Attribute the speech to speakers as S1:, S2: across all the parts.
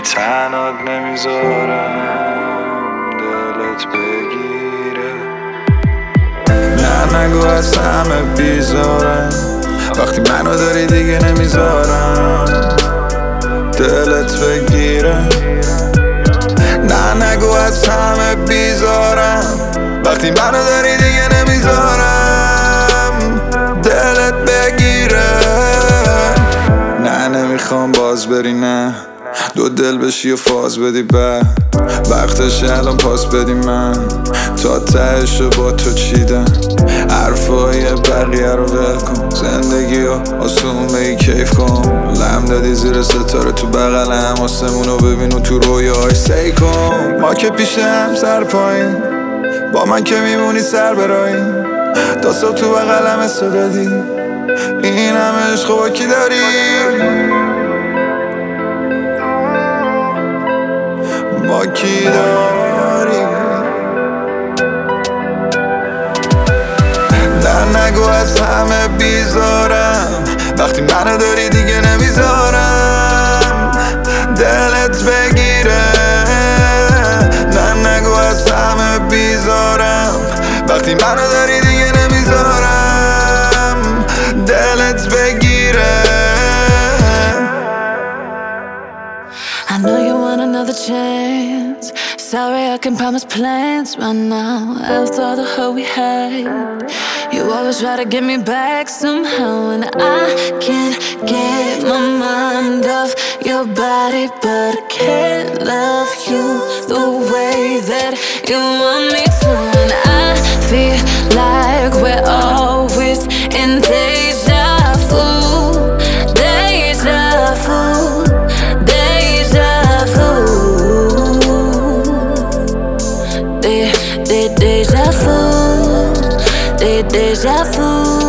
S1: تنات نمیذارم دلت بگیره. نه نگو از همه بیزارم، وقتی منو داری دیگه نمیذارم دلت بگیره. نه نگو از همه بیزارم، وقتی منو داری دیگه نمیذارم دلت بگیره. نه نمیخوام باز بری، نه دو دل بشی و فاز بدی، وقتش الان پاس بدی. من تا تهشو با تو چیدم، حرفای بقیه رو ول کن، زندگی رو آسون بگی کیف کن. لم دادی زیر ستاره تو بغلم، آسمونو ببین و تو رویاهاش سی کن. ما که پیشم سر پایین، با من که میمونی سر براییم، داستا تو بغلم اسو دادی، این همه عشق با کی داری؟ با کی داری؟ نه نگو از همه بیزارم، وقتی منو داری دیگه نمیذارم دلت بگیره. نه نگو از همه بیزارم، وقتی منو داری دیگه نمیذارم دلت بگیره.
S2: I know you want another chance. Sorry I can promise plans right now. After all the hurt we had, you always try to get me back somehow, and I can't get my mind off your body, but I can't love you the way that you want me to. And I feel like we're always in deja vu, deja vu, deja vu, deja vu, deja vu,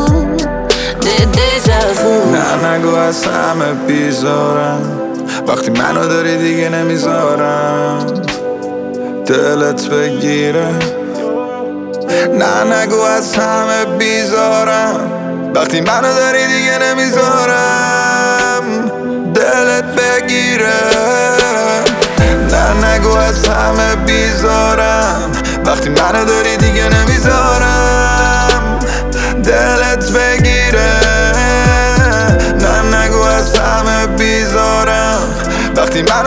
S2: deja vu.
S1: نه نگو از همه بیزارم، وقتی منو داری دیگه نمیذارم دلت بگیره. نه نگو از همه بیزارم، وقتی منو داری دیگه نمیذارم دلت بگیره. نه نگو از همه بیزارم، وقتی منو داری دیگه نمیذارم دلت بگیره. نه نگو از همه بیزارم، وقتی منو